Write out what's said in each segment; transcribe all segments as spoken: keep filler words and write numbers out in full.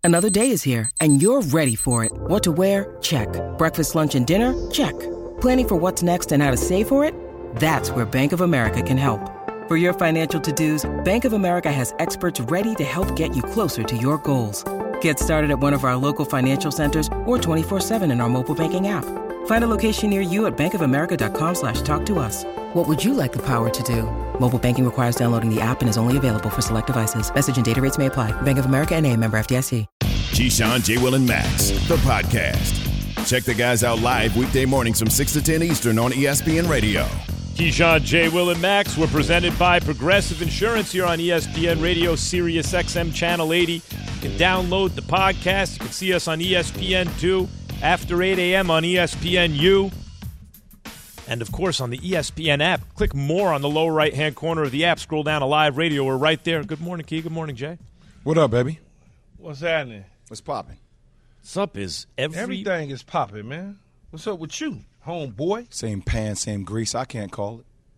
Another day is here, and you're ready for it. What to wear? Check. Breakfast, lunch, and dinner? Check. Planning for what's next and how to save for it? That's where Bank of America can help. For your financial to-dos, Bank of America has experts ready to help get you closer to your goals. Get started at one of our local financial centers or twenty-four seven in our mobile banking app. Find a location near you at bankofamerica.com slash talk to us. What would you like the power to do? Mobile banking requires downloading the app and is only available for select devices. Message and data rates may apply. Bank of America N A, member F D I C. Keyshawn, J. Will, and Max, the podcast. Check the guys out live weekday mornings from six to ten Eastern on E S P N Radio. Keyshawn, J. Will, and Max were presented by Progressive Insurance here on E S P N Radio, Sirius X M Channel eighty. You can download the podcast. You can see us on E S P N two after eight a.m. on E S P N U. And, of course, on the E S P N app. Click more on the lower right-hand corner of the app. Scroll down to live radio. We're right there. Good morning, Key. Good morning, Jay. What up, baby? What's happening? What's popping? What's up is every... Everything is popping, man. What's up with you, homeboy? Same pan, same grease. I can't call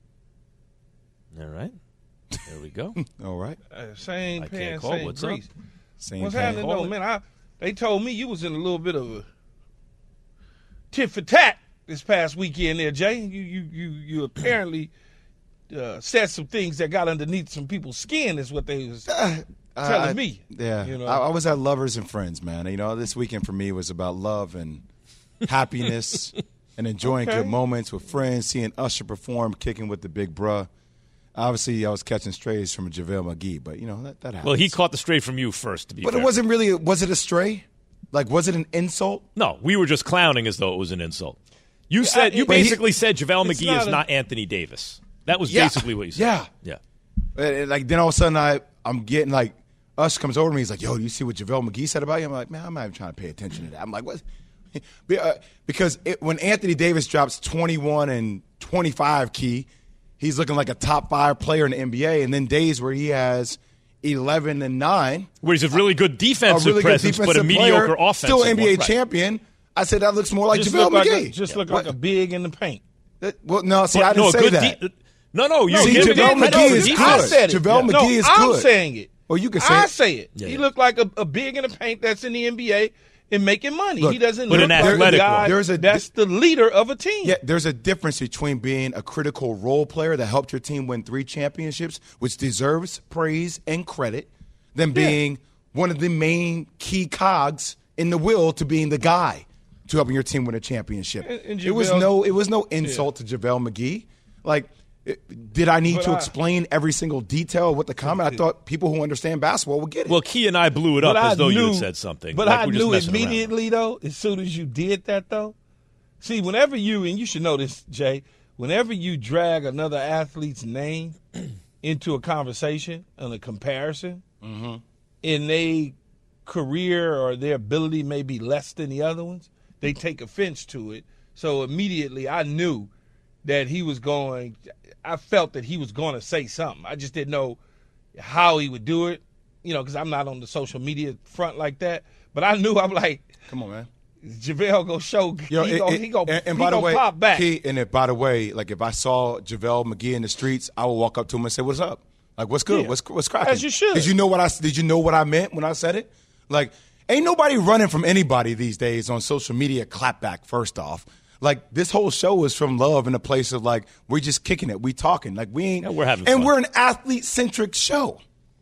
it. All right. There we go. All right. Uh, same I pan, can't call. same What's grease. up? Same What's pan. happening, Call though, it. man? I, they told me you was in a little bit of a tit for tat this past weekend there, Jay. You you you, you apparently uh, said some things that got underneath some people's skin is what they was Uh, telling I- me. Yeah. You know? I, I was at Lovers and Friends, man. You know, this weekend for me was about love and happiness and enjoying Okay. good moments with friends, seeing Usher perform, kicking with the big bruh. Obviously, I was catching strays from JaVale McGee, but, you know, that, that happens. Well, he caught the stray from you first, to be But fair. it wasn't really – was it a stray? Like, was it an insult? No, we were just clowning as though it was an insult. You said you but he- basically said JaVale It's McGee not is a- not Anthony Davis. That was Yeah. basically what you said. Yeah. Yeah. And, and, like, then all of a sudden I, I'm getting, like – Usher comes over to me. He's like, yo, do you see what JaVale McGee said about you? I'm like, man, I'm not even trying to pay attention to that. I'm like, what? Be- uh, Because it, when Anthony Davis drops twenty-one and twenty-five key, he's looking like a top five player in the N B A. And then days where he has eleven and nine. Where he's a really good A defensive really good presence, defensive but a mediocre player, offensive still N B A one. Right. champion. I said, that looks more like Just JaVale look like McGee. a, just look What? like a big in the paint. That- well, no, see, But I didn't no, say good that. de- no, no, you See, give JaVale him credit McGee for is defense. I good. said it. JaVale no, McGee is I'm good. saying it. Well, you can say I it. say it. Yeah, he yeah. looked like a, a big in the paint that's in the N B A and making money. Look, he doesn't but look an like athletic a guy one. There's a- that's the leader of a team. Yeah, there's a difference between being a critical role player that helped your team win three championships, which deserves praise and credit, than being one of the main key cogs in the wheel to being the guy to helping your team win a championship. And- and it was JaVale- no, it was no insult to JaVale McGee. Like, it- did I need But to I- explain every single detail of what the comment? I thought people who understand basketball would get it. Well, Key and I blew it up But as I though you knew- had said something. But like I we're just knew messing around. immediately, though, as soon as you did that, though. See, whenever you, and you should know this, Jay, whenever you drag another athlete's name into a conversation and a comparison, Mm-hmm. and they career or their ability may be less than the other ones, they take offense to it. So immediately I knew that he was going, I felt that he was going to say something. I just didn't know how he would do it, you know, because I'm not on the social media front like that. But I knew, I'm like, Come on, man. JaVale gonna show, Yo, he it- gonna, it- he gonna, and, and he by the gonna way, pop back. Key, and if, by the way, like if I saw JaVale McGee in the streets, I would walk up to him and say, "What's up? Like, what's good? Yeah. What's what's cracking?" As you should. Did you know what I did? You know what I meant when I said it? Like, ain't nobody running from anybody these days on social media. Clapback. First off, like this whole show is from love in a place of like we're just kicking it, we talking, like we ain't, Yeah, we're having and fun. we're an athlete centric show.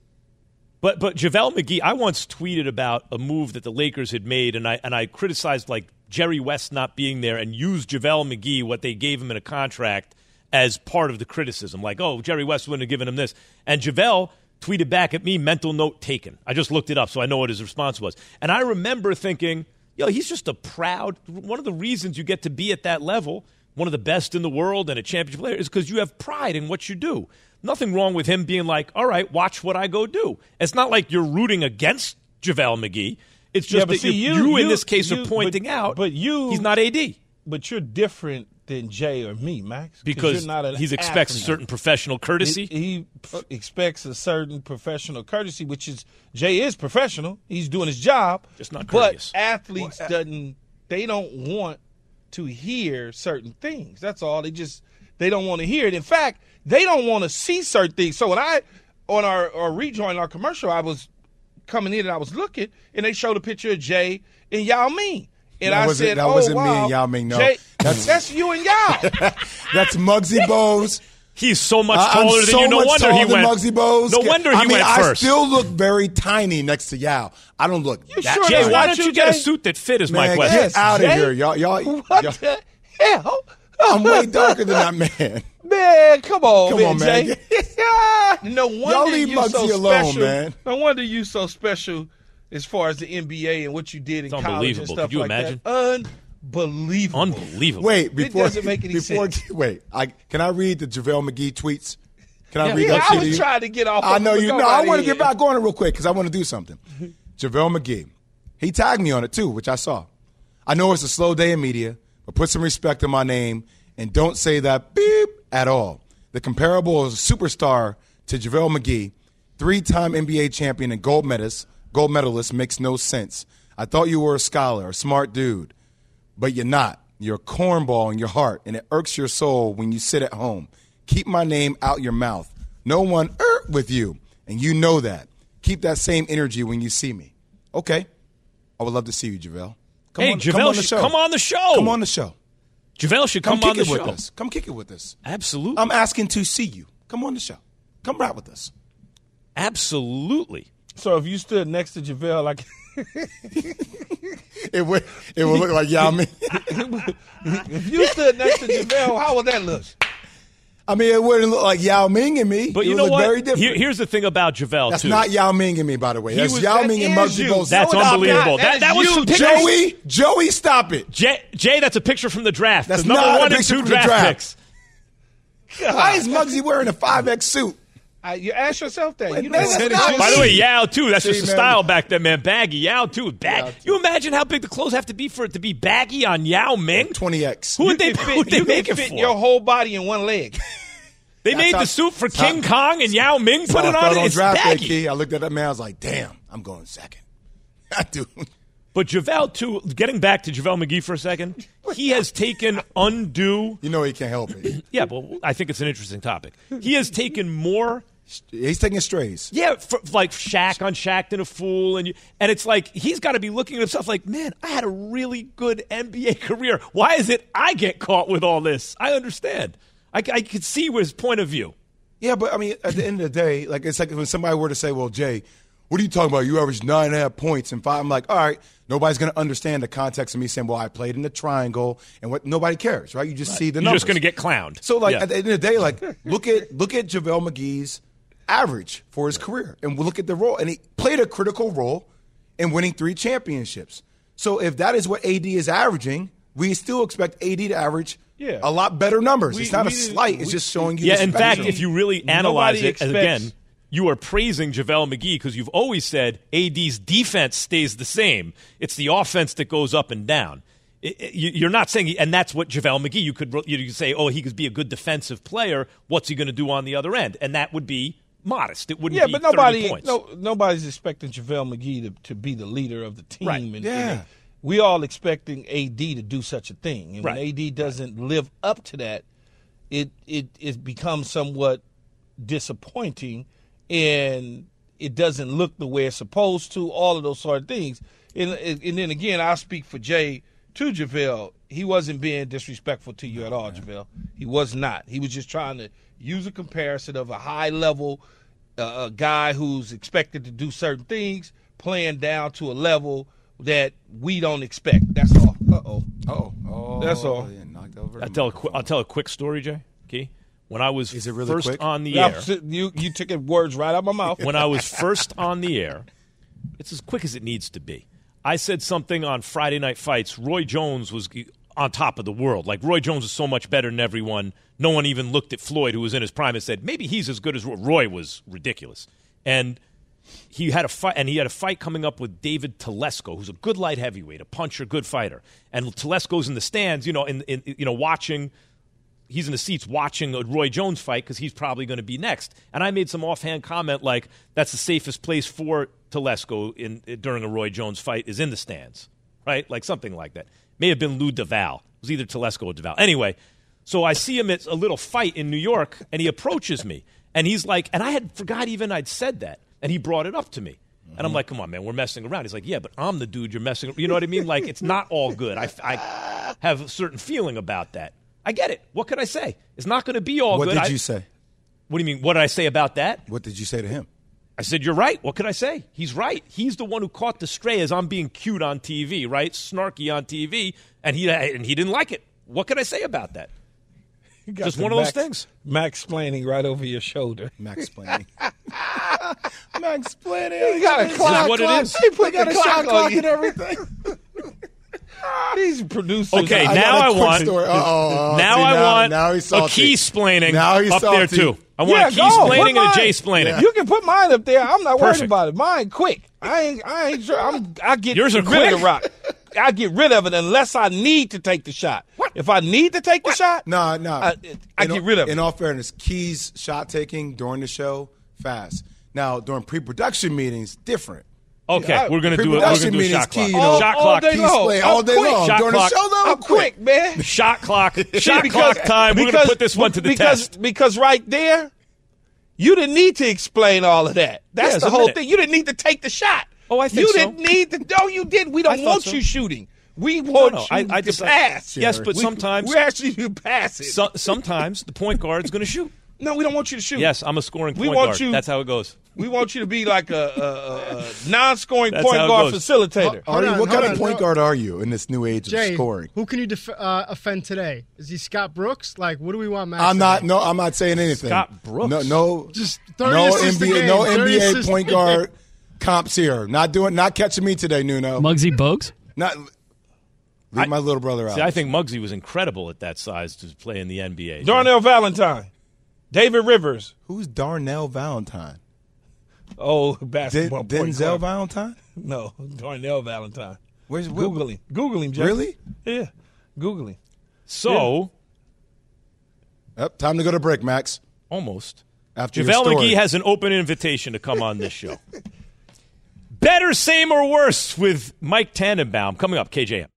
But but JaVale McGee, I once tweeted about a move that the Lakers had made, and I and I criticized like Jerry West not being there, and used JaVale McGee, what they gave him in a contract, as part of the criticism. Like, oh, Jerry West wouldn't have given him this, and JaVale tweeted back at me, "Mental note taken." I just looked it up, so I know what his response was, and I remember thinking, yo, he's just a proud. One of the reasons you get to be at that level, one of the best in the world and a championship player, is because you have pride in what you do. Nothing wrong with him being like, all right, watch what I go do. It's not like you're rooting against JaVale McGee. It's just Yeah, but that see, you, you- you, in you- this case, you- are pointing but- out but you- he's not A D. But you're different than Jay or me, Max. Because you're not an he expects a athlete. certain professional courtesy. He, he f- expects a certain professional courtesy, which is Jay is professional. He's doing his job. Just not But courteous. athletes doesn't they don't want to hear certain things. That's all. They just they don't want to hear it. In fact, they don't want to see certain things. So when I on our, our rejoin our commercial, I was coming in and I was looking, and they showed a picture of Jay and Yao Ming. And that I wasn't, said, that oh, wasn't wow. me and Yao Ming, no. Jay, that's, that's you and Yao. that's Muggsy Bogues. He's so much Uh, taller I'm than so you. No much wonder taller he than went. Muggsy Bogues. No wonder he I mean, went I first. still look very tiny next to Yao. I don't look You that sure Jay, that's why not don't you, you get a Jay? suit that fit? Is Man, my question. get out of Jay? here, y'all. Y'all, What y'all the hell? I'm way darker than that man. Man, come on, Come man, on, man. Jay. No wonder Y'all leave you Muggsy so alone, special. man. No wonder you so special as far as the N B A and what you did in It's college and unbelievable. stuff Could you like imagine? that. Unbelievable. Unbelievable. Wait, before doesn't make any before, sense. Wait, I can I read the JaVale McGee tweets? Can I Yeah. read Yeah, that I shit to was you? trying to get off. I of know it, you but know. go I right want to get ahead. back on it real quick because I want to do something. JaVale McGee, he tagged me on it too, which I saw. I know it's a slow day in media, but put some respect in my name and don't say that beep at all. The comparable is a superstar to JaVale McGee, three-time N B A champion and gold medalist, gold medalist makes no sense. I thought you were a scholar, a smart dude, but you're not. You're a cornball in your heart, and it irks your soul when you sit at home. Keep my name out your mouth. No one er with you, and you know that. Keep that same energy when you see me. Okay. I would love to see you, JaVale. Come Hey, on, JaVale come on the should show. come on the show. Come on the show. JaVale should Come, come, on kick the it show. with us. Come kick it with us. Absolutely. I'm asking to see you. Come on the show. Come ride with us. Absolutely. So if you stood next to JaVale, like It would it would look like Yao Ming. if you stood next to JaVale, how would that look? I mean, it wouldn't look like Yao Ming and me. But it you would know look what? very different. Here- here's the thing about JaVale, That's too. not Yao Ming and me, by the way. He That's was- Yao that Ming and is Muggsy you. Bogues. That's No, stop unbelievable. that. That, That that is was you, some Jay. pictures. Joey, Joey, stop it. Jay, Jay, that's a picture from the draft. That's the number not a one and picture two from the draft, draft. picks. Why is Muggsy wearing a five X suit? I, you ask yourself that. You know man, what? it's not By the way, Yao, too. That's See, just the man. style back then, man. Baggy. Yao, too. Bag- Yao, too. You imagine how big the clothes have to be for it to be baggy on Yao Ming? twenty X. Who would they, You who can would fit, they you make can it fit for? your whole body in one leg. They That's made how- the suit for that's how- King Kong and Yao Ming put I it felt on. on It's draft day, baggy. Key. I looked at that man. I was like, damn, I'm going second. I do. But JaVale, too, getting back to JaVale McGee for a second, he has taken undue. You know he can't help it. Yeah, well, I think it's an interesting topic. He has taken more. He's taking strays. Yeah, for, like Shaq on Shaq and a fool, and you, and it's like he's got to be looking at himself like, man, I had a really good N B A career. Why is it I get caught with all this? I understand. I, I could see his point of view. Yeah, but I mean, at the end of the day, like it's like when somebody were to say, "Well, Jay, what are you talking about? You averaged nine and a half points and five." I'm like, all right, nobody's going to understand the context of me saying, "Well, I played in the triangle," and what nobody cares, right? You just see the You're numbers. just going to get clowned. So, like Yeah. at the end of the day, like look at look at JaVale McGee's average for his career, and we'll look at the role, and he played a critical role in winning three championships. So, if that is what A D is averaging, we still expect A D to average Yeah. a lot better numbers. We- it's not we a didn't- slight; it's we- just showing you. Yeah, the in fact, spectrum. if you really analyze Nobody it, as expects- again, you are praising JaVale McGee because you've always said A D's defense stays the same. It's the offense that goes up and down. It- it- you- You're not saying, and that's what JaVale McGee, you could, you could say, oh, he could be a good defensive player. What's he going to do on the other end? And that would be modest. It wouldn't Yeah, be but thirty nobody, points. no, nobody's expecting JaVale McGee to, to be the leader of the team. Right. And, Yeah. and we all expecting A D to do such a thing, and Right. when A D doesn't live up to that, it it it becomes somewhat disappointing, and it doesn't look the way it's supposed to. All of those sort of things, and and then again, I'll speak for Jay to JaVale. He wasn't being disrespectful to you at all, JaVale. He was not. He was just trying to use a comparison of a high level uh, a guy who's expected to do certain things, playing down to a level that we don't expect. That's all. Uh oh. oh, oh, That's all. yeah, knocked over I'll the tell, a qu- microphone. I'll tell a quick story, Jay. Key. When I was Is it really first quick? on the Yeah, air, you you took it words right out of my mouth. when I was first on the air, it's as quick as it needs to be. I said something on Friday Night Fights. Roy Jones was on top of the world. Like, Roy Jones is so much better than everyone. No one even looked at Floyd, who was in his prime, and said, maybe he's as good as Roy. Roy was ridiculous. And he had a fight, and he had a fight coming up with David Telesco, who's a good light heavyweight, a puncher, good fighter. And Telesco's in the stands, you know, in, in you know, watching. He's in the seats watching a Roy Jones fight because he's probably going to be next. And I made some offhand comment like, that's the safest place for Telesco in, during a Roy Jones fight is in the stands, right? Like something like that. May have been Lou Duval. It was either Telesco or Duval. Anyway, so I see him at a little fight in New York, and he approaches me. And he's like, and I had forgot even I'd said that. And he brought it up to me. And I'm like, come on, man, we're messing around. He's like, yeah, but I'm the dude you're messing around. You know what I mean? Like, it's not all good. I, I have a certain feeling about that. I get it. What could I say? It's not going to be all what good. What did I, you say? What do you mean? What did I say about that? What did you say to him? I said, you're right. What could I say? He's right. He's the one who caught the stray as I'm being cute on T V, right? Snarky on T V, and he and he didn't like it. What could I say about that? Just one of Max, those things. Max explaining right over your shoulder. Max explaining. Max explaining. He got a clock. What it is. He put got the a clock shot on clock you. and everything. These producers. Okay, are- now got a I quick want. story. Uh-oh. Now See, I now- want now he's a salty. key splaining Now he's up there salty. too. I want Yeah, a key go. Put splaining and a mine. J splaining. You can put mine up there. I'm not worried Perfect. about it. Mine quick. I ain't. I ain't sure. I'm. I get Yours are rid quick? of the rock. I get rid of it unless I need to take the shot. What? If I need to take the shot, No, no. I, I In get all- rid of it. In all fairness, Key's shot taking during the show, fast. Now, during pre-production meetings, different. Okay, Yeah, we're gonna do it. We're Pre-production gonna do a meetings, shot clock. Key, you know, shot all clock. day Key long. play I'm all day quick. long. Shot During clock. the show, though, I'm quick, man. Shot clock. Shot Because- clock time. We're gonna because- put this one to the because, test. Because right there, you didn't need to explain all of that. That's Yeah, the it's a whole minute. thing. You didn't need to take the shot. Oh, I think you so. didn't need to. No, you didn't. We I don't thought want so. you shooting. We want no, you I- I to just- pass. Yes, but We- sometimes- we actually do pass it. So, sometimes the point guard's gonna shoot. no, we don't want you to shoot. Yes, I'm a scoring We point want guard. you- That's how it goes. We want you to be like a, a, a, a non-scoring That's point how it guard goes. facilitator. Hold Are you, on, what hold kind of on, point no. guard are you in this new age Jay, of scoring? who can you def- uh, offend today? Is he Scott Brooks? Like, what do we want Max I'm to not. be? No, I'm not saying anything. Scott Brooks? No, no. Just thirty no assists a N B A. game, No thirty N B A assists a point game. guard comps here. Not doing. Not catching me today, Nuno. Muggsy Bogues? Not. Leave my little brother out. See, I think Muggsy was incredible at that size to play in the N B A. Darnell Valentine, David Rivers. Who's Darnell Valentine? Oh, Den- basketball point Denzel guard. Valentine? No, Darnell Valentine. Where's Google him. Google him, Jay. Really? Yeah. Google him. So, Yep, time to go to break, Max. almost. After your JaVale story. McGee has an open invitation to come on this show. Better, same, or worse with Mike Tannenbaum coming up, K J M.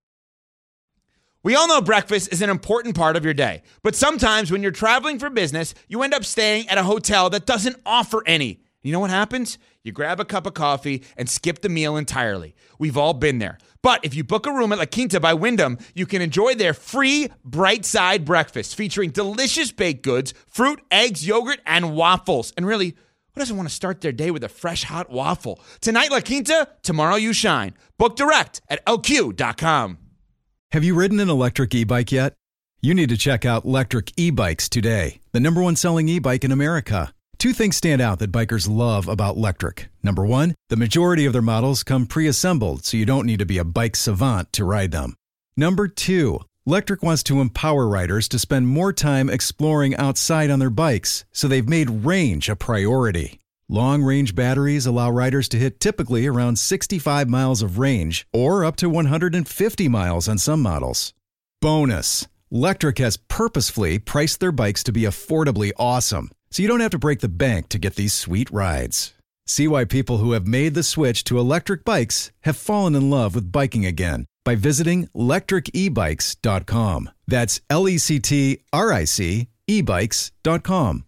We all know breakfast is an important part of your day, but sometimes when you're traveling for business, you end up staying at a hotel that doesn't offer any. You know what happens? You grab a cup of coffee and skip the meal entirely. We've all been there. But if you book a room at La Quinta by Wyndham, you can enjoy their free Bright Side breakfast featuring delicious baked goods, fruit, eggs, yogurt, and waffles. And really, who doesn't want to start their day with a fresh, hot waffle? Tonight, La Quinta, tomorrow you shine. Book direct at L Q dot com. Have you ridden an electric e-bike yet? You need to check out Lectric E-Bikes today, the number one selling e-bike in America. Two things stand out that bikers love about Lectric. Number one, the majority of their models come pre-assembled, so you don't need to be a bike savant to ride them. Number two, Lectric wants to empower riders to spend more time exploring outside on their bikes, so they've made range a priority. Long-range batteries allow riders to hit typically around sixty-five miles of range or up to one hundred fifty miles on some models. Bonus, Lectric has purposefully priced their bikes to be affordably awesome, so you don't have to break the bank to get these sweet rides. See why people who have made the switch to electric bikes have fallen in love with biking again by visiting lectric e bikes dot com. That's L E C T R I C e bikes dot com.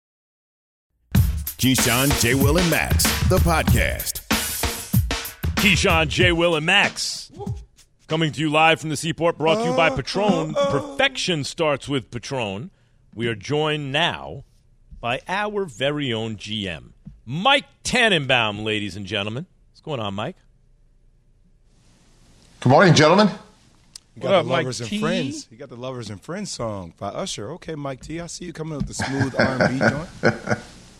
Keyshawn, J. Will, and Max, the podcast. Keyshawn, J. Will, and Max. Coming to you live from the Seaport, brought to you by Patron. Perfection starts with Patron. We are joined now by our very own G M, Mike Tannenbaum, ladies and gentlemen. What's going on, Mike? Good morning, gentlemen. You What got up, the Mike Lovers and T? Friends. You got the Lovers and Friends song by Usher. Okay, Mike T, I see you coming with the smooth R and B joint.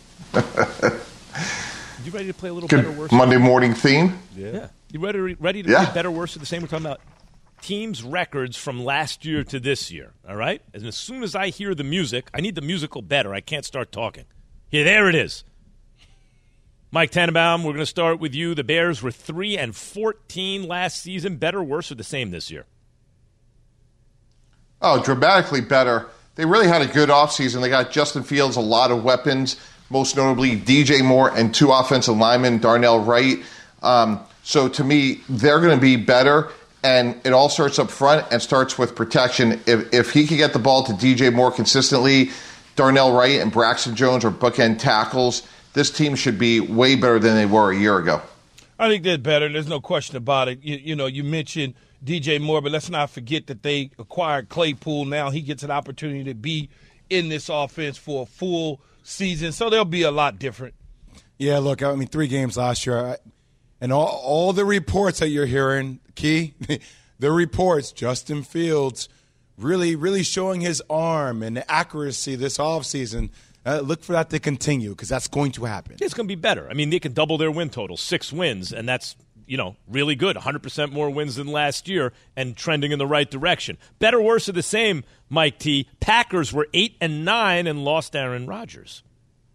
You ready to play a little Good better, worse? Monday morning theme. Yeah. You ready, ready to Yeah. play better, worse, or the same? We're talking about teams' records from last year to this year, all right? And as soon as I hear the music, I need the musical better. I can't start talking. Here, there it is. Mike Tannenbaum, we're going to start with you. The Bears were three and fourteen last season. Better, worse, or the same this year? Oh, dramatically better. They really had a good offseason. They got Justin Fields, a lot of weapons, most notably D J Moore and two offensive linemen, Darnell Wright. Um, so to me, they're going to be better, and it all starts up front and starts with protection. If, if he can get the ball to D J Moore consistently, Darnell Wright and Braxton Jones are bookend tackles. This team should be way better than they were a year ago. I think they're better. There's no question about it. You, you know, you mentioned D J Moore, but let's not forget that they acquired Claypool. Now he gets an opportunity to be in this offense for a full season, so they'll be a lot different. Yeah, look, I mean, three games last year, I, and all, all the reports that you're hearing, Key, the reports, Justin Fields really, really showing his arm and the accuracy this offseason. Uh, look for that to continue because that's going to happen. It's going to be better. I mean, they can double their win total, six wins, and that's, you know, really good. one hundred percent more wins than last year and trending in the right direction. Better, worse, or the same, Mike T. Packers were eight and nine and lost Aaron Rodgers.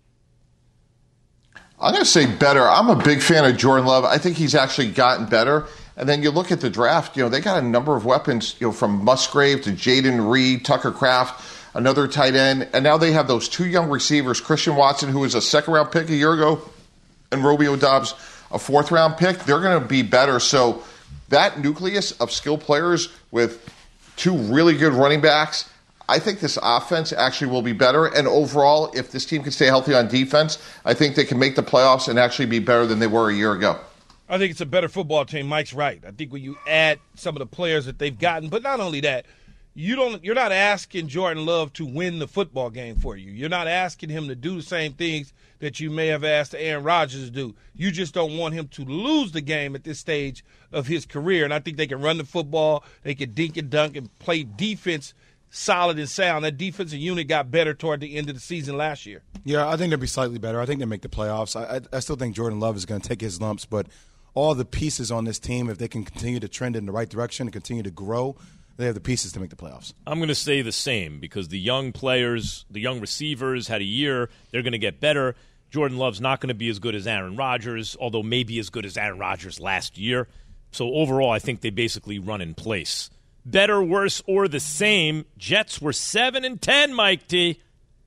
I'm going to say better. I'm a big fan of Jordan Love. I think he's actually gotten better. And then you look at the draft, you know, they got a number of weapons, you know, from Musgrave to Jaden Reed, Tucker Kraft, another tight end. And now they have those two young receivers, Christian Watson, who was a second-round pick a year ago, and Romeo Doubs, a fourth-round pick. They're going to be better. So that nucleus of skilled players with two really good running backs, I think this offense actually will be better. And overall, if this team can stay healthy on defense, I think they can make the playoffs and actually be better than they were a year ago. I think it's a better football team. Mike's right. I think when you add some of the players that they've gotten, but not only that, you don't, you're not asking Jordan Love to win the football game for you. You're not asking him to do the same things that you may have asked Aaron Rodgers to do. You just don't want him to lose the game at this stage of his career. And I think they can run the football, they can dink and dunk and play defense solid and sound. That defensive unit got better toward the end of the season last year. Yeah, I think they'll be slightly better. I think they make the playoffs. I, I, I still think Jordan Love is going to take his lumps, but all the pieces on this team, if they can continue to trend in the right direction and continue to grow, they have the pieces to make the playoffs. I'm going to say the same because the young players, the young receivers had a year. They're going to get better. Jordan Love's not going to be as good as Aaron Rodgers, although maybe as good as Aaron Rodgers last year. So overall, I think they basically run in place. Better, worse, or the same. Jets were seven and ten, Mike T.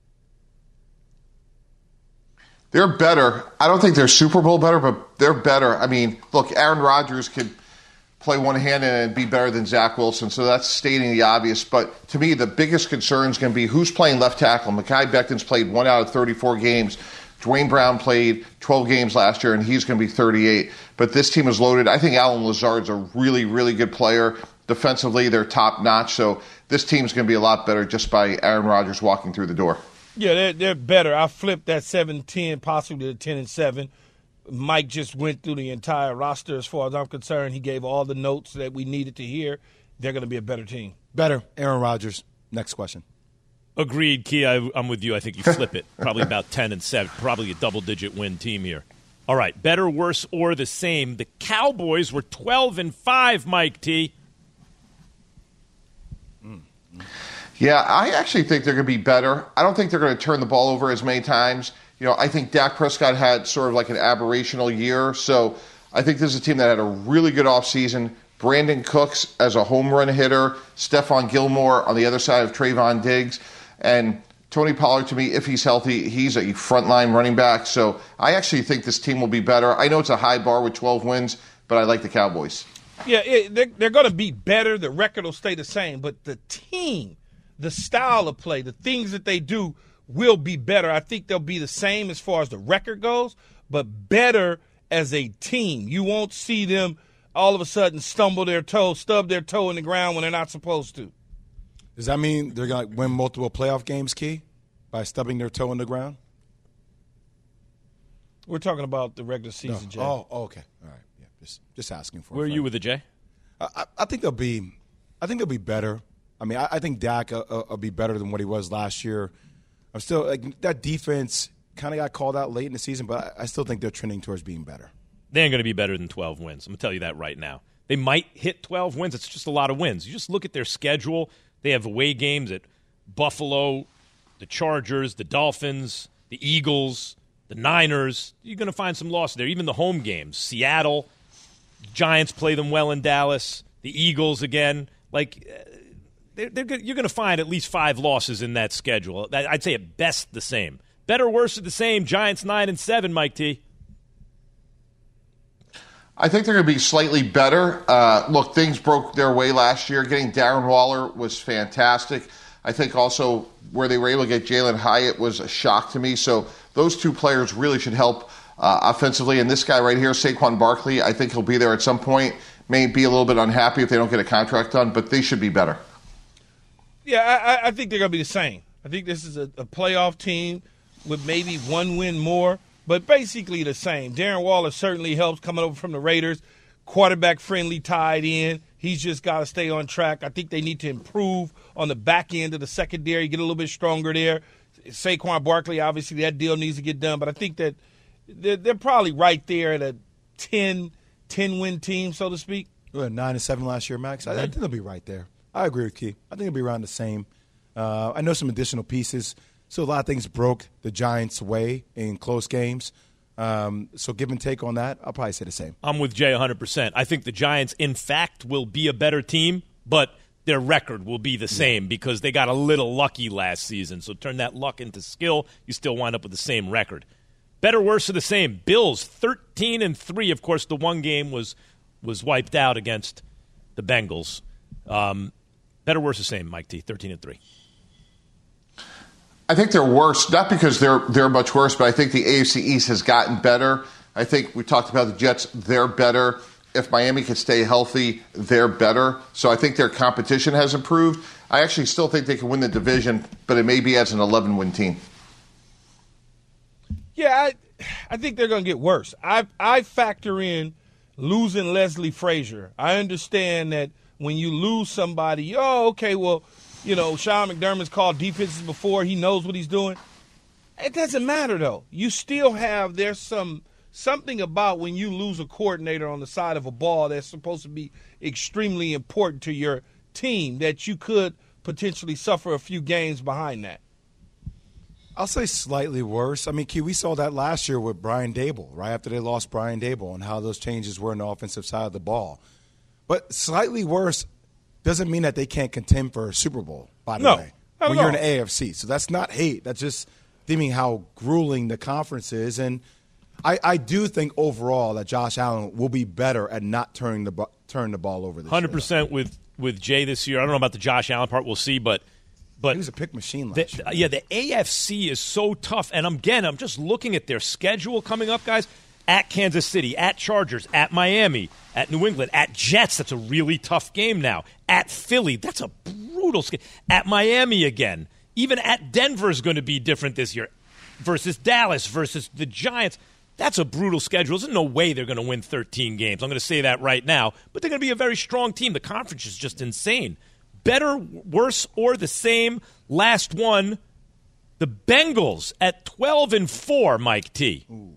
They're better. I don't think they're Super Bowl better, but they're better. I mean, look, Aaron Rodgers could play one hand and be better than Zach Wilson, so that's stating the obvious. But to me, the biggest concern is going to be who's playing left tackle. Mekhi Becton's played one out of thirty-four games. Dwayne Brown played twelve games last year, and he's going to be thirty-eight. But this team is loaded. I think Allen Lazard's a really, really good player. Defensively, they're top-notch. So this team's going to be a lot better just by Aaron Rodgers walking through the door. Yeah, they're, they're better. I flipped that seven ten, possibly to ten and seven. Mike just went through the entire roster as far as I'm concerned. He gave all the notes that we needed to hear. They're going to be a better team. Better. Aaron Rodgers. Next question. Agreed, Key. I, I'm with you. I think you flip it. Probably about ten and seven. Probably a double-digit win team here. All right. Better, worse, or the same. The Cowboys were twelve and five, Mike T. Yeah, I actually think they're going to be better. I don't think they're going to turn the ball over as many times. You know, I think Dak Prescott had sort of like an aberrational year. So I think this is a team that had a really good offseason. Brandon Cooks as a home run hitter. Stephon Gilmore on the other side of Trayvon Diggs. And Tony Pollard, to me, if he's healthy, he's a frontline running back. So I actually think this team will be better. I know it's a high bar with twelve wins, but I like the Cowboys. Yeah, it, they're, they're going to be better. The record will stay the same. But the team, the style of play, the things that they do will be better. I think they'll be the same as far as the record goes, but better as a team. You won't see them all of a sudden stumble their toe, stub their toe in the ground when they're not supposed to. Does that mean they're going to win multiple playoff games, Key, by stubbing their toe in the ground? We're talking about the regular season, No. Jay. Oh, okay. All right. Yeah, just just asking for. Where are you with it, Jay? I, I think they'll be. I think they'll be better. I mean, I, I think Dak uh, uh, will be better than what he was last year. I'm still like that defense kind of got called out late in the season, but I, I still think they're trending towards being better. They ain't going to be better than twelve wins. I'm going to tell you that right now. They might hit twelve wins. It's just a lot of wins. You just look at their schedule. They have away games at Buffalo, the Chargers, the Dolphins, the Eagles, the Niners. You're going to find some losses there. Even the home games, Seattle, Giants play them well in Dallas, the Eagles again. Like, they're, they're good. You're going to find at least five losses in that schedule. I'd say at best the same. Better, worse, or the same. Giants nine and seven. Mike T. I think they're going to be slightly better. Uh, look, things broke their way last year. Getting Darren Waller was fantastic. I think also where they were able to get Jalen Hyatt was a shock to me. So those two players really should help uh, offensively. And this guy right here, Saquon Barkley, I think he'll be there at some point. May be a little bit unhappy if they don't get a contract done, but they should be better. Yeah, I, I think they're going to be the same. I think this is a, a playoff team with maybe one win more, but basically the same. Darren Waller certainly helps coming over from the Raiders. Quarterback-friendly tied in. He's just got to stay on track. I think they need to improve on the back end of the secondary, get a little bit stronger there. Saquon Barkley, obviously, that deal needs to get done, but I think that they're, they're probably right there at a ten, ten-win team, so to speak. We had nine and seven last year, Max. I, I think they'll be right there. I agree with Key. I think it'll be around the same. Uh, I know some additional pieces. So a lot of things broke the Giants' way in close games. Um, so give and take on that, I'll probably say the same. I'm with Jay one hundred percent. I think the Giants, in fact, will be a better team, but their record will be the same because they got a little lucky last season. So turn that luck into skill, you still wind up with the same record. Better, worse, or the same? Bills, thirteen and three. Of course, the one game was was wiped out against the Bengals. Um, better, worse, or the same, Mike T, thirteen and three. I think they're worse, not because they're they're much worse, but I think the A F C East has gotten better. I think we talked about the Jets, they're better. If Miami can stay healthy, they're better. So I think their competition has improved. I actually still think they can win the division, but it may be as an eleven-win team. Yeah, I, I think they're going to get worse. I I factor in losing Leslie Frazier. I understand that when you lose somebody, oh, okay, well, you know, Sean McDermott's called defenses before. He knows what he's doing. It doesn't matter, though. You still have – there's some something about when you lose a coordinator on the side of a ball that's supposed to be extremely important to your team that you could potentially suffer a few games behind that. I'll say slightly worse. I mean, Key, we saw that last year with Brian Daboll, right after they lost Brian Daboll, and how those changes were on the offensive side of the ball. But slightly worse doesn't mean that they can't contend for a Super Bowl, by the no, way, when you're in the A F C. So that's not hate. That's just deeming how grueling the conference is. And I, I do think overall that Josh Allen will be better at not turning the turn the ball over this one hundred percent year. with, with Jay this year. I don't know about the Josh Allen part. We'll see, but but he was a pick machine last the, year. Yeah, the A F C is so tough. And again, I'm just looking at their schedule coming up, guys. At Kansas City, at Chargers, at Miami, at New England, at Jets. That's a really tough game now. At Philly, that's a brutal game. At Miami again. Even at Denver is going to be different this year versus Dallas versus the Giants. That's a brutal schedule. There's no way they're going to win thirteen games. I'm going to say that right now. But they're going to be a very strong team. The conference is just insane. Better, worse, or the same. Last one, the Bengals at twelve and four, Mike T. Ooh.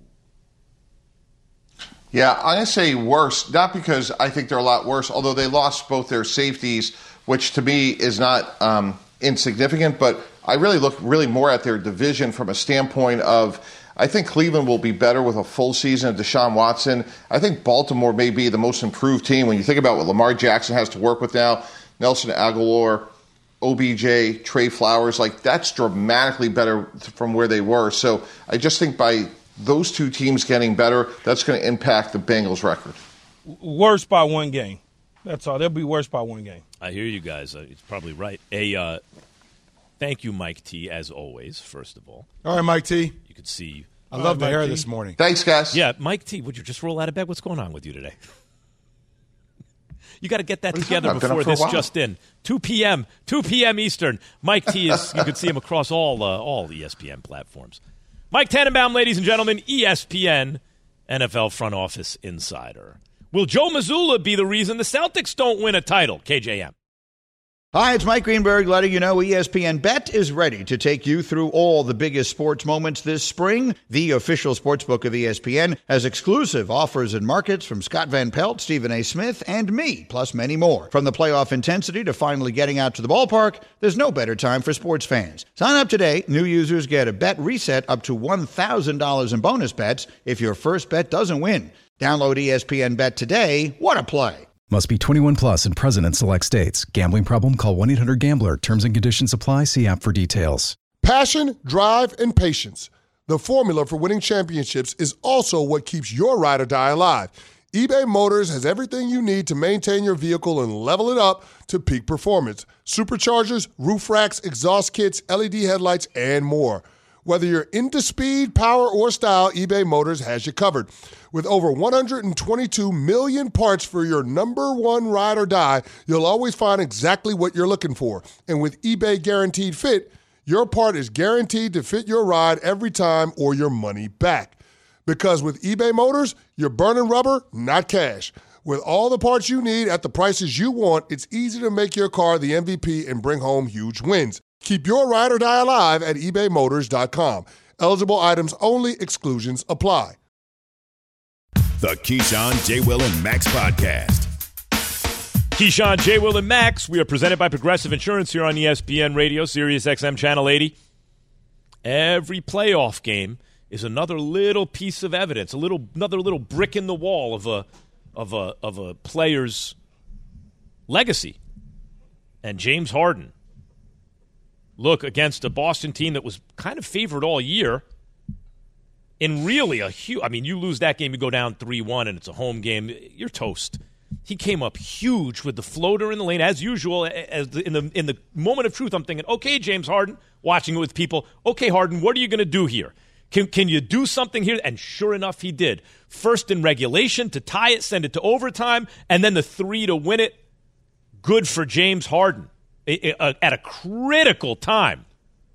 Yeah, I'm going to say worse, not because I think they're a lot worse, although they lost both their safeties, which to me is not um, insignificant, but I really look really more at their division from a standpoint of I think Cleveland will be better with a full season of Deshaun Watson. I think Baltimore may be the most improved team when you think about what Lamar Jackson has to work with now, Nelson Aguilar, O B J, Trey Flowers, like that's dramatically better from where they were. So I just think by those two teams getting better, that's going to impact the Bengals' record. Worse by one game. That's all. They'll be worse by one game. I hear you guys. Uh, it's probably right. A uh, thank you, Mike T, as always, first of all. All right, Mike T. You could see. I love the Mike hair T. this morning. Thanks, guys. Yeah, Mike T, would you just roll out of bed? What's going on with you today? You got to get that together I've been up before for a this while. just in. two p.m. two p.m. Eastern. Mike T is, you can see him across all uh, all E S P N platforms. Mike Tannenbaum, ladies and gentlemen, E S P N N F L front office insider. Will Joe Mazzulla be the reason the Celtics don't win a title? K J M. Hi, it's Mike Greenberg letting you know E S P N Bet is ready to take you through all the biggest sports moments this spring. The official sportsbook of E S P N has exclusive offers and markets from Scott Van Pelt, Stephen A. Smith, and me, plus many more. From the playoff intensity to finally getting out to the ballpark, there's no better time for sports fans. Sign up today. New users get a bet reset up to one thousand dollars in bonus bets if your first bet doesn't win. Download E S P N Bet today. What a play. Must be twenty-one plus and present in select states. Gambling problem? Call one eight hundred gambler. Terms and conditions apply. See app for details. Passion, drive, and patience. The formula for winning championships is also what keeps your ride or die alive. eBay Motors has everything you need to maintain your vehicle and level it up to peak performance. Superchargers, roof racks, exhaust kits, L E D headlights, and more. Whether you're into speed, power, or style, eBay Motors has you covered. With over one hundred twenty-two million parts for your number one ride or die, you'll always find exactly what you're looking for. And with eBay Guaranteed Fit, your part is guaranteed to fit your ride every time or your money back. Because with eBay Motors, you're burning rubber, not cash. With all the parts you need at the prices you want, it's easy to make your car the M V P and bring home huge wins. Keep your ride or die alive at ebay motors dot com. Eligible items only. Exclusions apply. The Keyshawn, J. Will, and Max podcast. Keyshawn, J. Will, and Max. We are presented by Progressive Insurance here on E S P N Radio, Sirius X M Channel eighty. Every playoff game is another little piece of evidence, a little another little brick in the wall of a of a of a player's legacy. And James Harden, look, against a Boston team that was kind of favored all year, in really a huge, I mean, you lose that game, you go down three one, and it's a home game, you're toast. He came up huge with the floater in the lane, as usual. As the, in the in the moment of truth, I'm thinking, okay, James Harden, watching it with people, okay, Harden, what are you going to do here? Can, can you do something here? And sure enough, he did. First in regulation to tie it, send it to overtime, and then the three to win it. Good for James Harden at a critical time.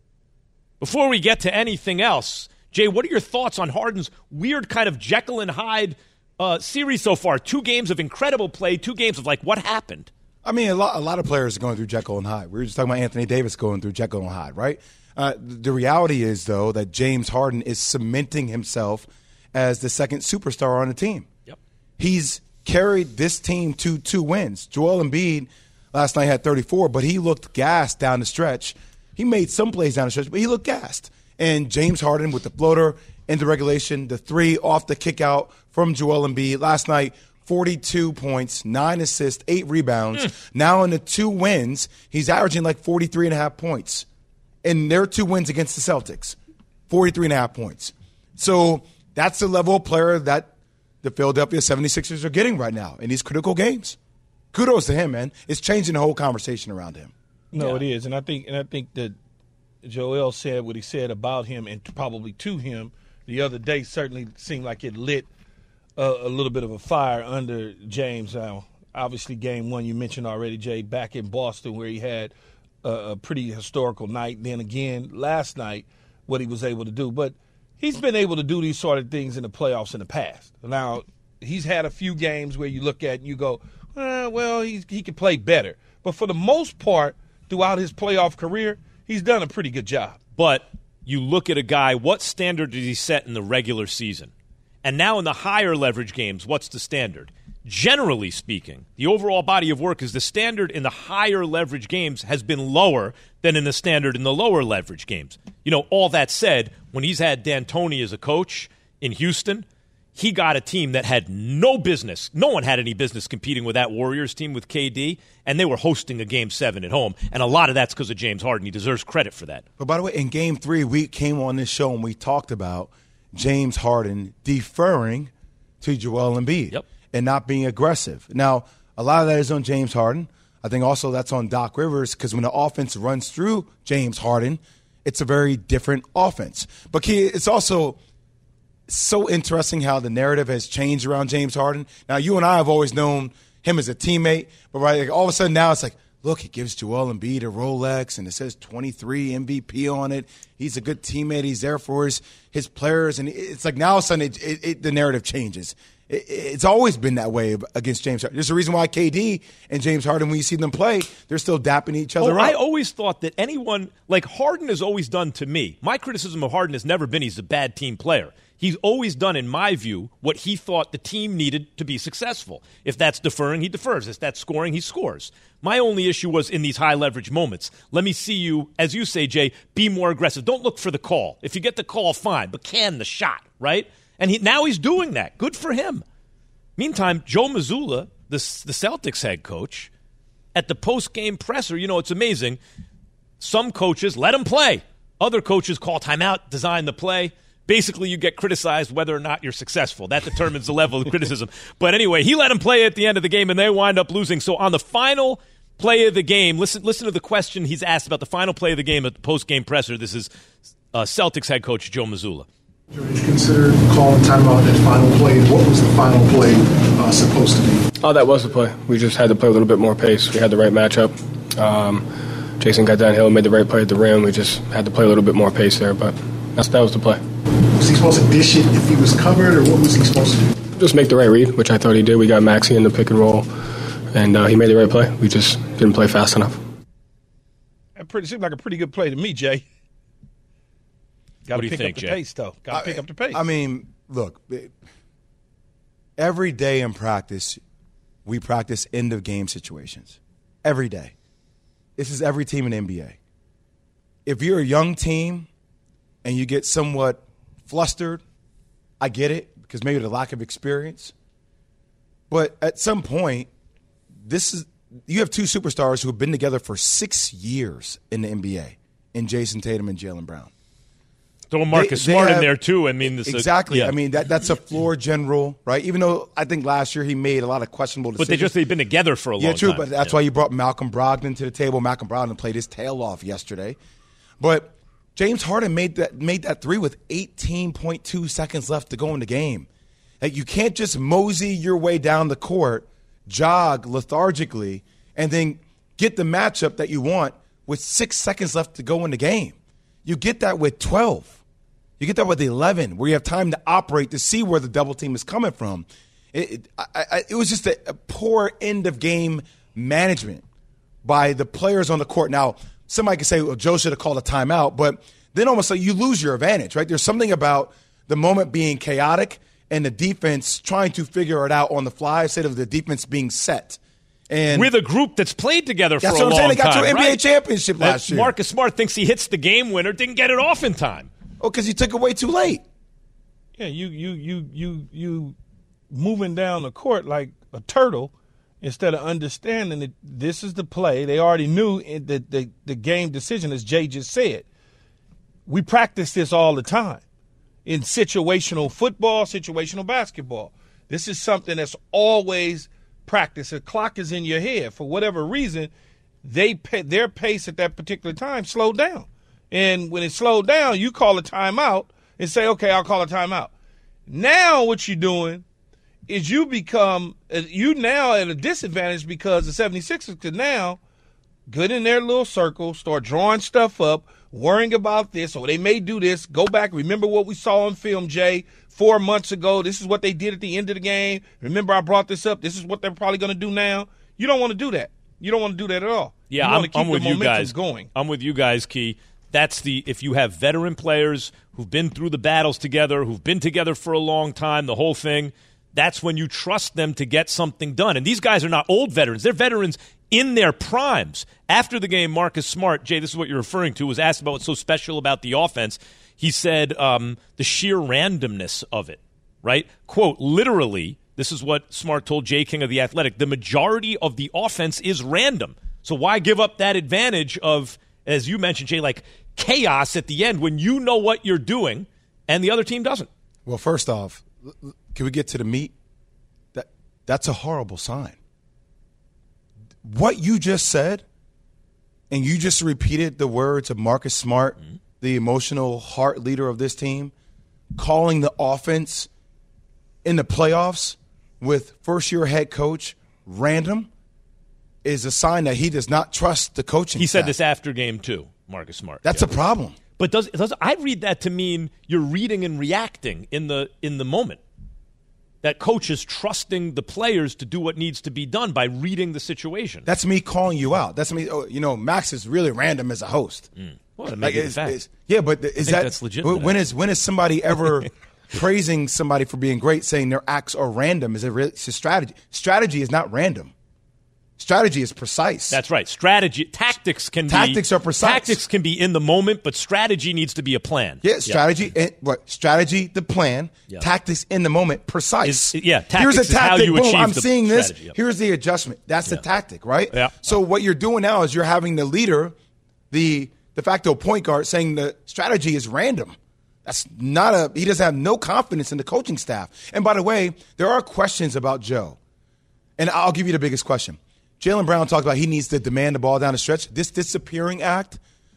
Before we get to anything else, Jay, what are your thoughts on Harden's weird kind of Jekyll and Hyde uh, series so far? Two games of incredible play, two games of like, what happened? I mean, a lot, a lot of players are going through Jekyll and Hyde. We were just talking about Anthony Davis going through Jekyll and Hyde, right? Uh, the reality is, though, that James Harden is cementing himself as the second superstar on the team. Yep. He's carried this team to two wins. Joel Embiid last night had thirty-four, but he looked gassed down the stretch. He made some plays down the stretch, but he looked gassed. And James Harden with the floater in the regulation, the three off the kick out from Joel Embiid last night, forty-two points, nine assists, eight rebounds. Mm. Now in the two wins, he's averaging like forty-three and a half points. And their two wins against the Celtics, forty-three and a half points. So that's the level of player that the Philadelphia seventy-sixers are getting right now in these critical games. Kudos to him, man. It's changing the whole conversation around him. No, Yeah. it is. And I think and I think that Joel said what he said about him and probably to him the other day certainly seemed like it lit a, a little bit of a fire under James. Now, obviously, game one you mentioned already, Jay, back in Boston where he had a, a pretty historical night. Then again, last night, what he was able to do. But he's been able to do these sort of things in the playoffs in the past. Now, he's had a few games where you look at and you go, eh, well, he's, he could play better. But for the most part, throughout his playoff career, he's done a pretty good job. But you look at a guy, what standard did he set in the regular season? And now in the higher leverage games, what's the standard? Generally speaking, the overall body of work is the standard in the higher leverage games has been lower than in the standard in the lower leverage games. You know, all that said, when he's had D'Antoni as a coach in Houston, he got a team that had no business. No one had any business competing with that Warriors team with K D, and they were hosting a game seven at home. And a lot of that's because of James Harden. He deserves credit for that. But by the way, in game three, we came on this show and we talked about James Harden deferring to Joel Embiid yep. and not being aggressive. Now, a lot of that is on James Harden. I think also that's on Doc Rivers because when the offense runs through James Harden, it's a very different offense. But it's also so interesting how the narrative has changed around James Harden. Now, you and I have always known him as a teammate, but right, like all of a sudden now it's like, look, he gives Joel Embiid a Rolex, and it says twenty-three M V P on it. He's a good teammate. He's there for his, his players. And it's like now all of a sudden it, it, it, the narrative changes. It, it's always been that way against James Harden. There's a reason why K D and James Harden, when you see them play, they're still dapping each other oh, up. I always thought that anyone – like Harden has always done to me. My criticism of Harden has never been he's a bad team player. He's always done, in my view, what he thought the team needed to be successful. If that's deferring, he defers. If that's scoring, he scores. My only issue was in these high-leverage moments. Let me see you, as you say, Jay, be more aggressive. Don't look for the call. If you get the call, fine, but can the shot, right? And he, now he's doing that. Good for him. Meantime, Joe Mazzulla, the, the Celtics head coach, at the post-game presser, you know, it's amazing. Some coaches let him play. Other coaches call timeout, design the play. Basically, you get criticized whether or not you're successful. That determines the level of criticism. But anyway, he let him play at the end of the game, and they wind up losing. So on the final play of the game, listen listen to the question he's asked about the final play of the game at the post-game presser. This is uh, Celtics head coach Joe Mazzulla. Did you consider calling timeout that final play? What was the final play uh, supposed to be? Oh, that was the play. We just had to play a little bit more pace. We had the right matchup. Um, Jason got downhill, made the right play at the rim. We just had to play a little bit more pace there, but that's, that was the play. Was he supposed to dish it if he was covered, or what was he supposed to do? Just make the right read, which I thought he did. We got Maxey in the pick and roll, and uh, he made the right play. We just didn't play fast enough. That pretty seemed like a pretty good play to me, Jay. Got to pick think, up the Jay? pace, though. Got to pick up the pace. I mean, look, every day in practice, we practice end-of-game situations. Every day. This is every team in the N B A. If you're a young team and you get somewhat flustered, I get it, because maybe the lack of experience. But at some point, this is you have two superstars who have been together for six years in the N B A, in Jason Tatum and Jaylen Brown. Throw Marcus They- they Smart have- in there, too. I mean, this is- exactly. yeah. I mean, that that's a floor general, right? Even though I think last year he made a lot of questionable decisions. But they just they've been together for a long yeah, time. true. But that's Yeah. why you brought Malcolm Brogdon to the table. Malcolm Brogdon played his tail off yesterday. But James Harden made that made that three with eighteen point two seconds left to go in the game. Like, you can't just mosey your way down the court, jog lethargically, and then get the matchup that you want with six seconds left to go in the game. You get that with twelve. You get that with eleven, where you have time to operate to see where the double team is coming from. It, it, I, I, it was just a, a poor end-of-game management by the players on the court. Now, somebody could say, well, Joe should have called a timeout, but then almost like you lose your advantage, right? There's something about the moment being chaotic and the defense trying to figure it out on the fly instead of the defense being set. And with a group that's played together for that's a what I'm long saying. They got time, to an N B A right? championship That last year. Marcus Smart thinks he hits the game winner, didn't get it off in time. Oh, because he took it way too late. Yeah, you you you you you moving down the court like a turtle instead of understanding that this is the play. They already knew that the, the game decision, as Jay just said. We practice this all the time in situational football, situational basketball. This is something that's always practiced. The clock is in your head. For whatever reason, they pay, their pace at that particular time slowed down. And when it slowed down, you call a timeout and say, okay, I'll call a timeout. Now what you're doing is you become – you now at a disadvantage because the seventy-sixers could now get in their little circle, start drawing stuff up, worrying about this, or they may do this. Go back. Remember what we saw on film, Jay, four months ago. This is what they did at the end of the game. Remember I brought this up. This is what they're probably going to do now. You don't want to do that. You don't want to do that at all. Yeah, you I'm, want to keep I'm with the you momentum guys. going. I'm with you guys, Key. That's the if you have veteran players who've been through the battles together, who've been together for a long time, the whole thing, that's when you trust them to get something done. And these guys are not old veterans. They're veterans in their primes. After the game, Marcus Smart, Jay, this is what you're referring to, was asked about what's so special about the offense. He said um, the sheer randomness of it, right? Quote, literally, this is what Smart told Jay King of The Athletic, the majority of the offense is random. So why give up that advantage of, as you mentioned, Jay, like chaos at the end when you know what you're doing and the other team doesn't? Well, first off, can we get to the meat? That That's a horrible sign. What you just said, and you just repeated the words of Marcus Smart, mm-hmm. the emotional heart leader of this team, calling the offense in the playoffs with first-year head coach random, is a sign that he does not trust the coaching He said staff. this after game two, Marcus Smart. That's yeah. a problem. But does, does I read that to mean you're reading and reacting in the in the moment? That coach is trusting the players to do what needs to be done by reading the situation. That's me calling you out. That's me. Oh, you know, Max is really random as a host. Mm. Well, like, it's, it's, yeah, but is that that's legitimate. When is when is somebody ever praising somebody for being great, saying their acts are random? Is it really it's a strategy? Strategy is not random. Strategy is precise. That's right. Strategy, tactics can tactics be, are precise. Tactics can be in the moment, but strategy needs to be a plan. Yeah, strategy. Yeah. And, what strategy? The plan. Yeah. Tactics in the moment. Precise. Is, yeah. Tactics Here's a is how tactic. you Boom. achieve I'm the seeing this. strategy. Yep. Here's the adjustment. That's yeah. the tactic, right? Yeah. So what you're doing now is you're having the leader, the de facto point guard, saying the strategy is random. That's not a. He doesn't have no confidence in the coaching staff. And by the way, there are questions about Joe, and I'll give you the biggest question. Jaylen Brown talked about he needs to demand the ball down the stretch. This disappearing act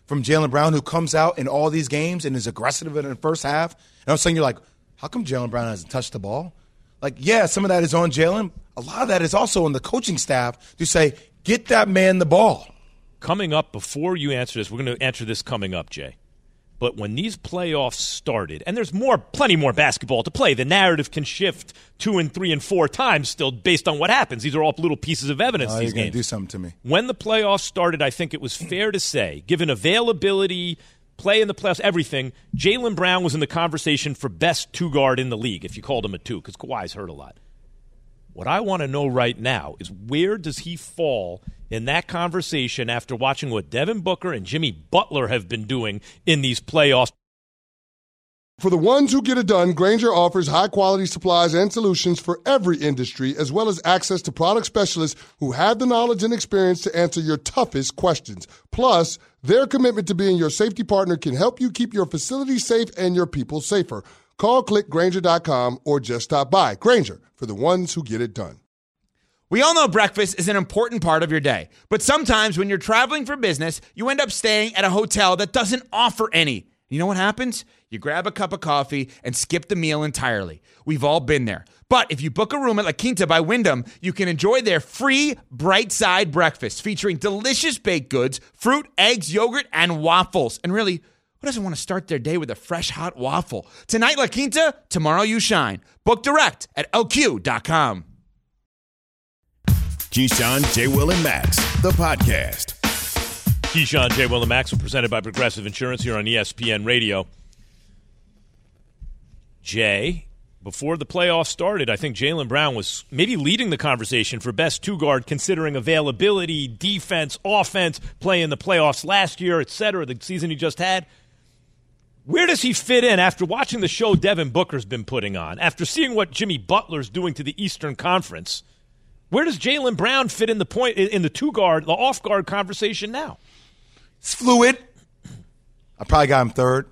from Jaylen Brown, who comes out in all these games and is aggressive in the first half. And I'm saying, you're like, how come Jaylen Brown hasn't touched the ball? Like, yeah, some of that is on Jaylen. A lot of that is also on the coaching staff to say, get that man the ball. Coming up, before you answer this, we're going to answer this coming up, Jay. But when these playoffs started, and there's more, plenty more basketball to play, the narrative can shift two and three and four times still based on what happens. These are all little pieces of evidence. Oh, these you're going games. to do something to me. When the playoffs started, I think it was fair to say, given availability, play in the playoffs, everything, Jaylen Brown was in the conversation for best two guard in the league, if you called him a two, because Kawhi's hurt a lot. What I want to know right now is where does he fall in that conversation after watching what Devin Booker and Jimmy Butler have been doing in these playoffs? For the ones who get it done, Grainger offers high-quality supplies and solutions for every industry, as well as access to product specialists who have the knowledge and experience to answer your toughest questions. Plus, their commitment to being your safety partner can help you keep your facility safe and your people safer. Call click Grainger dot com or just stop by. Grainger, for the ones who get it done. We all know breakfast is an important part of your day, but sometimes when you're traveling for business, you end up staying at a hotel that doesn't offer any. You know what happens? You grab a cup of coffee and skip the meal entirely. We've all been there. But if you book a room at La Quinta by Wyndham, you can enjoy their free Bright Side breakfast featuring delicious baked goods, fruit, eggs, yogurt, and waffles. And really, who doesn't want to start their day with a fresh, hot waffle? Tonight, La Quinta, tomorrow you shine. Book direct at L Q dot com. Keyshawn, J. Will, and Max, the podcast. Keyshawn, J. Will, and Max are presented by Progressive Insurance here on E S P N Radio. Jay, before the playoffs started, I think Jaylen Brown was maybe leading the conversation for best two-guard considering availability, defense, offense, playing the playoffs last year, et cetera, the season he just had. Where does he fit in after watching the show Devin Booker's been putting on, after seeing what Jimmy Butler's doing to the Eastern Conference? Where does Jaylen Brown fit in the point in the two-guard, the off-guard conversation now? It's fluid. I probably got him third,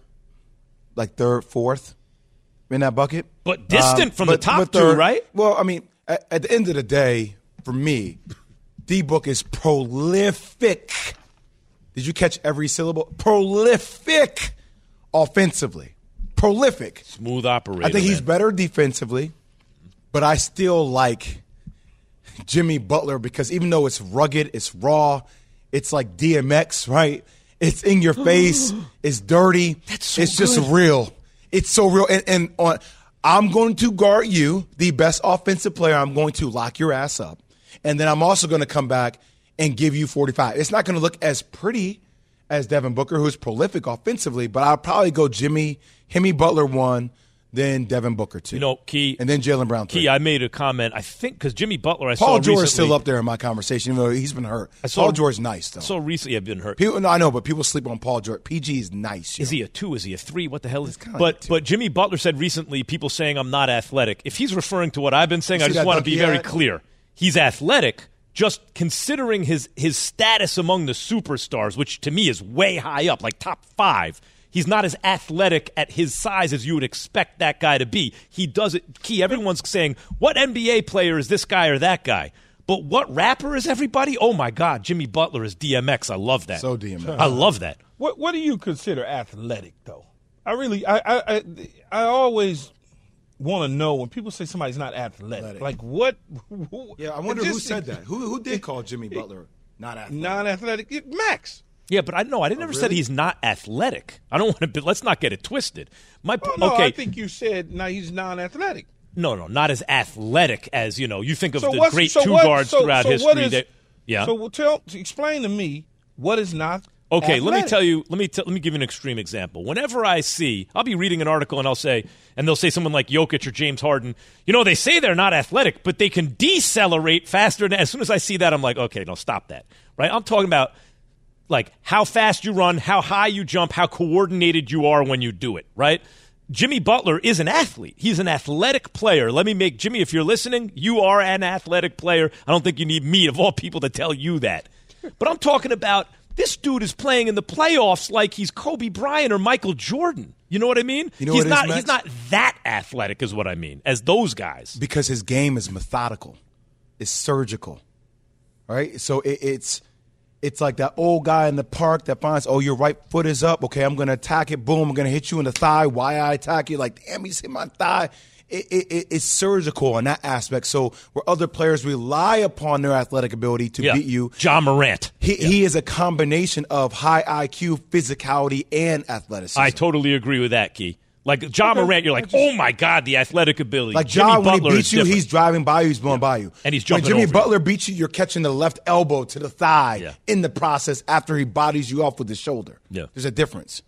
like third, fourth in that bucket. But distant um, from but, the top third, two, right? Well, I mean, at, at the end of the day, for me, D-Book is prolific. Did you catch every syllable? Prolific offensively. Prolific. Smooth operator. I think he's man. better defensively, but I still like Jimmy Butler because even though it's rugged, it's raw, it's like D M X, right? It's in your face. It's dirty. That's so it's good. just real. It's so real. And, and on, I'm going to guard you, the best offensive player. I'm going to lock your ass up. And then I'm also going to come back and give you forty-five. It's not going to look as pretty as Devin Booker, who's prolific offensively, but I'll probably go Jimmy, Jimmy Butler one, then Devin Booker two. You know, Key. And then Jaylen Brown three. Key, I made a comment, I think, because Jimmy Butler, I Paul saw George recently. is still up there in my conversation, even though he's been hurt. I saw, Paul George is nice, though. So recently I've been hurt. People, no, I know, but people sleep on Paul George. P G is nice. Is know? he a two? Is he a three? What the hell is kind of But like but Jimmy Butler said recently, people saying I'm not athletic. If he's referring to what I've been saying, You I see just that want to be dunk he very had? clear. He's athletic, just considering his his status among the superstars, which to me is way high up, like top five. He's not as athletic at his size as you would expect that guy to be. He does it. Key, everyone's saying, what N B A player is this guy or that guy? But what rapper is everybody? Oh, my God, Jimmy Butler is D M X. I love that. So D M X. I love that. What What do you consider athletic, though? I really, I, I, I, I always want to know when people say somebody's not athletic. Athletic. Like what? Yeah, I wonder who just- said that. Who who did call Jimmy Butler not athletic? Non-athletic. It- Max. Yeah, but I know I didn't never said really? he's not athletic. I don't want to. Be, let's not get it twisted. My Oh, no, okay, I think you said no. He's non-athletic. no, no, not as athletic as you know. You think of So the what's- great so two what- guards so- throughout so history. what is- that, yeah. So well, tell, explain to me what is not. Okay, let me athletic. tell you. Let me t- let me give you an extreme example. Whenever I see, I'll be reading an article and I'll say, and they'll say someone like Jokic or James Harden. You know, they say they're not athletic, but they can decelerate faster. And as soon as I see that, I'm like, okay, no, stop that. Right? I'm talking about like how fast you run, how high you jump, how coordinated you are when you do it. Right? Jimmy Butler is an athlete. He's an athletic player. Let me make Jimmy, if you're listening, you are an athletic player. I don't think you need me of all people to tell you that. But I'm talking about. This dude is playing in the playoffs like he's Kobe Bryant or Michael Jordan. You know what I mean? You know he's what it not is, Max? he's not that athletic is what I mean, as those guys. Because his game is methodical. It's surgical. Right? So it, it's it's like that old guy in the park that finds, oh, your right foot is up. Okay, I'm going to attack it. Boom, I'm going to hit you in the thigh. Why I attack you? Like, damn, he's hit my thigh. It, it, it's surgical in that aspect. So where other players rely upon their athletic ability to yeah. beat you. John Morant. He, yeah. he is a combination of high I Q, physicality, and athleticism. I totally agree with that, Key. Like John okay. Morant, you're like, oh my God, the athletic ability. Like Jimmy John, Butler when he beats you, different. he's driving by you, he's blowing yeah. by you. And he's jumping When Jimmy over Butler you. beats you, you're catching the left elbow to the thigh yeah. in the process after he bodies you off with his shoulder. Yeah. There's a difference.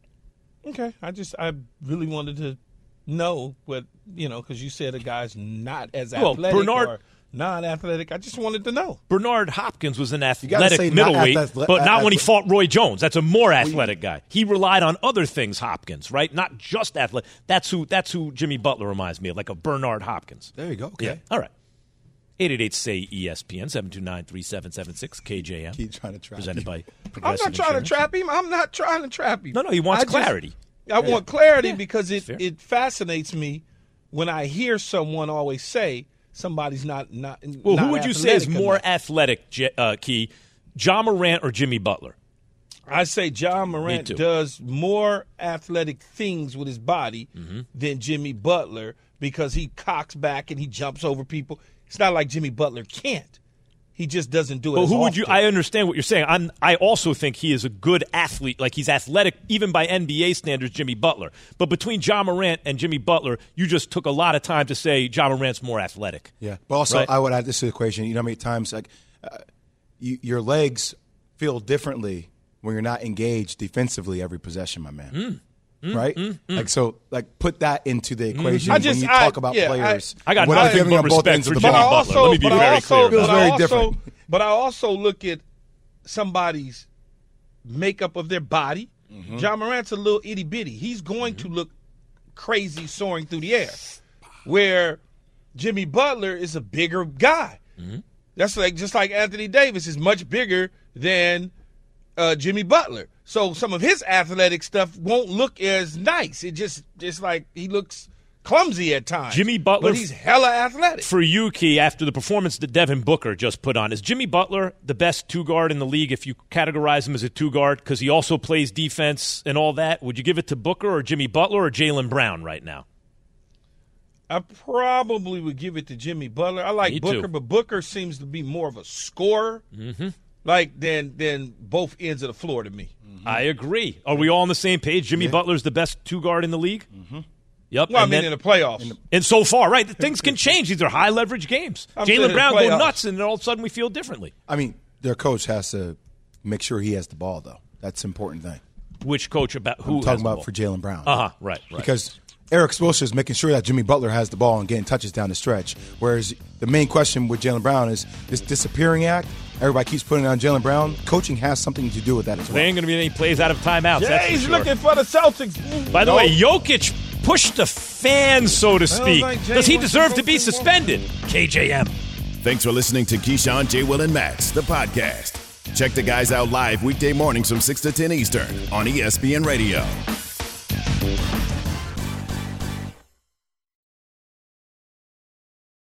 Okay. I just, I really wanted to know what, you know, because you said a guy's not as well, athletic Bernard, or non-athletic. I just wanted to know. Bernard Hopkins was an athletic say middleweight, not athle- but not athle- when he fought Roy Jones. That's a more athletic guy. He relied on other things, Hopkins, right? Not just athletic. That's who That's who Jimmy Butler reminds me of, like a Bernard Hopkins. There you go. Okay. Yeah. All right. eight eight eight, S A Y, E S P N, seven two nine, three seven seven six, K J M. Keep trying to trap Presented you. by I'm Progressive not trying Insurance. to trap him. I'm not trying to trap him. No, no, he wants I clarity. Just, I yeah. want clarity yeah. because it, it fascinates me when I hear someone always say somebody's not not. Well, not who would you say is more enough. athletic, uh, Key? John Morant or Jimmy Butler? I say John Morant does more athletic things with his body mm-hmm. than Jimmy Butler because he cocks back and he jumps over people. It's not like Jimmy Butler can't. He just doesn't do it. Well, as who would often. you? I understand what you're saying. I'm. I also think he is a good athlete. Like he's athletic, even by N B A standards. Jimmy Butler. But between John Morant and Jimmy Butler, you just took a lot of time to say John Morant's more athletic. Yeah, but also right? I would add this to the equation. You know how many times like uh, you, your legs feel differently when you're not engaged defensively every possession, my man. Mm. Mm, right? Mm, mm. Like so, like put that into the equation I just, when you I, talk about yeah, players. I, I got what nothing giving but on both respect ends for of the Jimmy ball. Butler. Let me be but very also, clear. But It's I very also, different. But I also look at somebody's makeup of their body. Mm-hmm. John Morant's a little itty bitty. He's going mm-hmm. to look crazy soaring through the air. Where Jimmy Butler is a bigger guy. Mm-hmm. That's like just like Anthony Davis is much bigger than uh, Jimmy Butler. So some of his athletic stuff won't look as nice. It just just like he looks clumsy at times. Jimmy Butler, but he's hella athletic. For you, Key, after the performance that Devin Booker just put on, is Jimmy Butler the best two guard in the league if you categorize him as a two guard because he also plays defense and all that? Would you give it to Booker or Jimmy Butler or Jaylen Brown right now? I probably would give it to Jimmy Butler. I like Me Booker, too. but Booker seems to be more of a scorer, mm-hmm. like than than both ends of the floor to me. Mm-hmm. I agree. Are we all on the same page? Jimmy yeah. Butler's the best two guard in the league. Mm-hmm. Yep. Well, and I mean, then, in the playoffs, and, and so far, right? Things can change. These are high leverage games. Jaylen Brown go nuts, and then all of a sudden we feel differently. I mean, their coach has to make sure he has the ball, though. That's an important thing. Which coach about who? I'm talking has the about ball? for Jaylen Brown. Uh huh. Right. Right. Because Eric Spoelstra is making sure that Jimmy Butler has the ball and getting touches down the stretch. Whereas the main question with Jaylen Brown is this disappearing act. Everybody keeps putting it on Jaylen Brown. Coaching has something to do with that as well. There ain't going to be any plays out of timeouts. Yeah, that's he's for sure. looking for the Celtics. By the no. way, Jokic pushed the fan, so to speak. Like Does he deserve to be suspended? K J M. Thanks for listening to Keyshawn, J. Will, and Max, the podcast. Check the guys out live weekday mornings from six to ten Eastern on E S P N Radio.